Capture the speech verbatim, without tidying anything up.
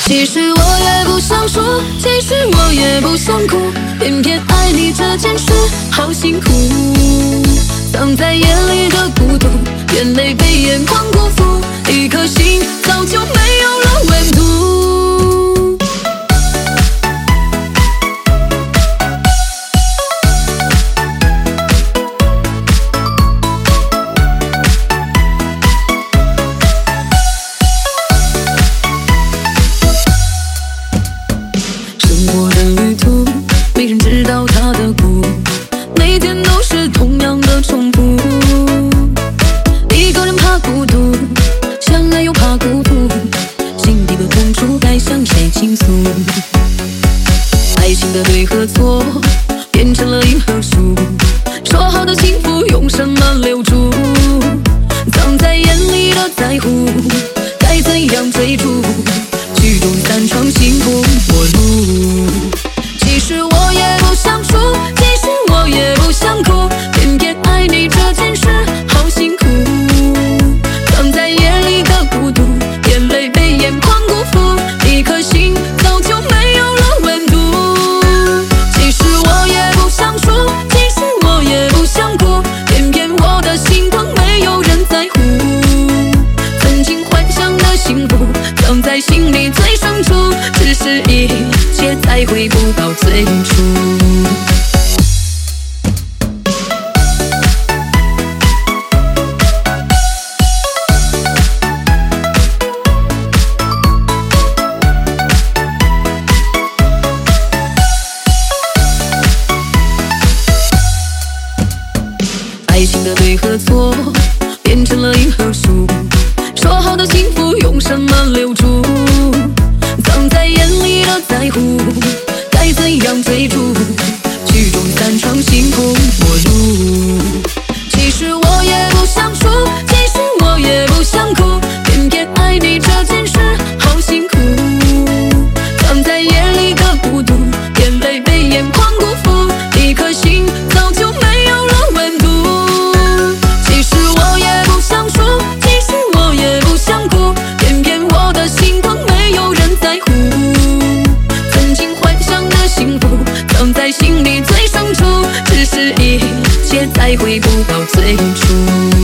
其实我也不想说，其实我也不想哭，偏偏爱你这件事好辛苦。藏在眼里的孤独，眼泪被眼眶辜负，一颗心早就没有了温度。生活的旅途，没人知道它的苦，每天都是同样的重复。一个人怕孤独，相爱又怕孤独，心底的痛楚该向谁倾诉？爱情的对和错变成了赢和输，说好的幸福用什么留住？藏在眼里的在乎，该怎样追逐？曲终散场，形同陌路。其实我也不想输，其实我也不想哭，偏偏爱你这件事好辛苦。藏在夜里的孤独，眼泪被眼眶辜负，一颗心早就没有了温度。其实我也不想输，其实我也不想哭，偏偏我的心疼没有人在乎。曾经幻想的幸福，藏在心里最深处，只是一切再回不到最初。爱情的对和错变成了赢和输，说好的幸福用什么留住？藏在眼里的在乎，该怎样追逐？曲终散场，形同陌路。其实我也不想输，其实我也不想哭，偏偏爱你这件事好辛苦。藏在夜里的孤独，眼泪被眼眶辜负，一颗心早就没有了温度。其实我也不想输，其实我也不想哭，偏偏我的心疼没有人在乎。曾经幻想的幸福，藏在心里最深处，只是一切再回不到最初。